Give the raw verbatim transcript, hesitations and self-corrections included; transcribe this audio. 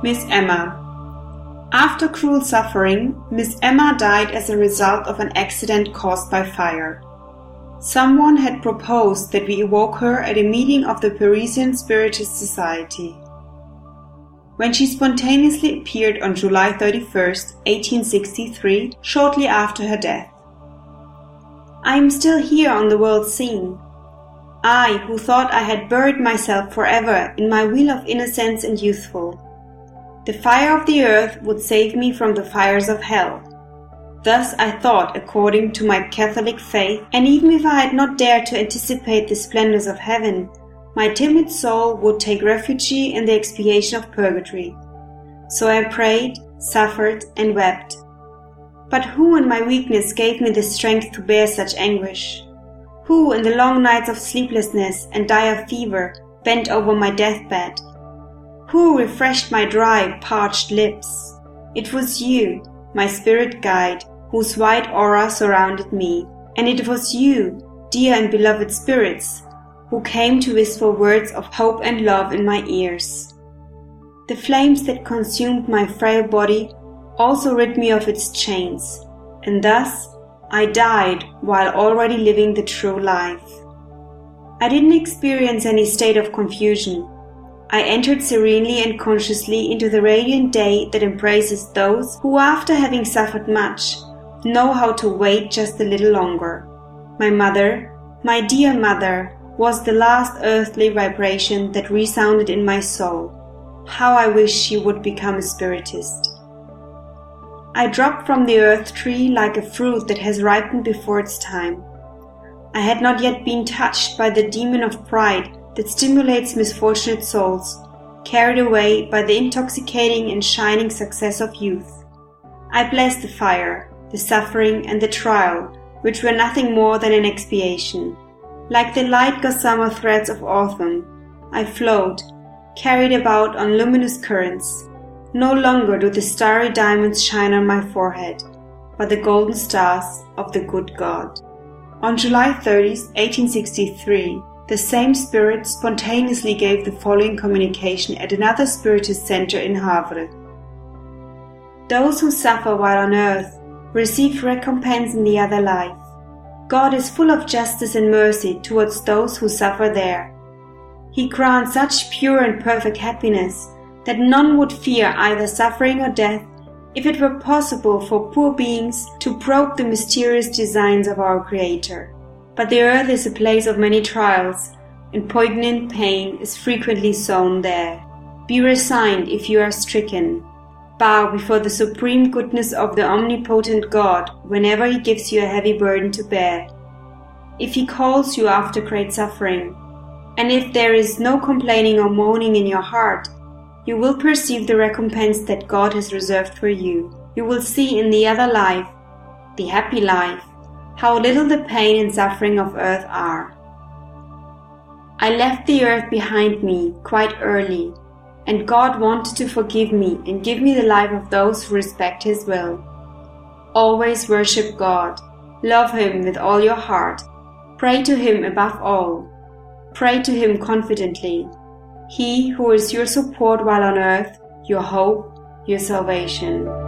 Miss Emma. After cruel suffering, Miss Emma died as a result of an accident caused by fire. Someone had proposed that we evoke her at a meeting of the Parisian Spiritist Society. When she spontaneously appeared on July thirty-first, eighteen sixty-three, shortly after her death. I am still here on the world scene. I, who thought I had buried myself forever in my wheel of innocence and youthful. The fire of the earth would save me from the fires of hell. Thus I thought according to my Catholic faith, and even if I had not dared to anticipate the splendors of heaven, my timid soul would take refuge in the expiation of purgatory. So I prayed, suffered, and wept. But who in my weakness gave me the strength to bear such anguish? Who in the long nights of sleeplessness and dire fever bent over my deathbed? Who refreshed my dry, parched lips? It was you, my spirit guide, whose white aura surrounded me, and it was you, dear and beloved spirits, who came to whisper words of hope and love in my ears. The flames that consumed my frail body also rid me of its chains, and thus I died while already living the true life. I didn't experience any state of confusion. I entered serenely and consciously into the radiant day that embraces those who, after having suffered much, know how to wait just a little longer. My mother, my dear mother, was the last earthly vibration that resounded in my soul. How I wish she would become a spiritist. I dropped from the earth tree like a fruit that has ripened before its time. I had not yet been touched by the demon of pride that stimulates misfortunate souls, carried away by the intoxicating and shining success of youth. I blessed the fire, the suffering, and the trial, which were nothing more than an expiation. Like the light gossamer threads of autumn, I flowed, carried about on luminous currents. No longer do the starry diamonds shine on my forehead, but the golden stars of the good God. On July thirtieth, eighteen sixty-three, the same spirit spontaneously gave the following communication at another Spiritist center in Havre. Those who suffer while on earth receive recompense in the other life. God is full of justice and mercy towards those who suffer there. He grants such pure and perfect happiness that none would fear either suffering or death if it were possible for poor beings to probe the mysterious designs of our Creator. But the earth is a place of many trials, and poignant pain is frequently sown there. Be resigned if you are stricken. Bow before the supreme goodness of the omnipotent God whenever He gives you a heavy burden to bear. If He calls you after great suffering, and if there is no complaining or moaning in your heart, you will perceive the recompense that God has reserved for you. You will see in the other life, the happy life, how little the pain and suffering of earth are. I left the earth behind me quite early, and God wanted to forgive me and give me the life of those who respect His will. Always worship God. Love Him with all your heart. Pray to Him above all. Pray to Him confidently. He who is your support while on earth, your hope, your salvation.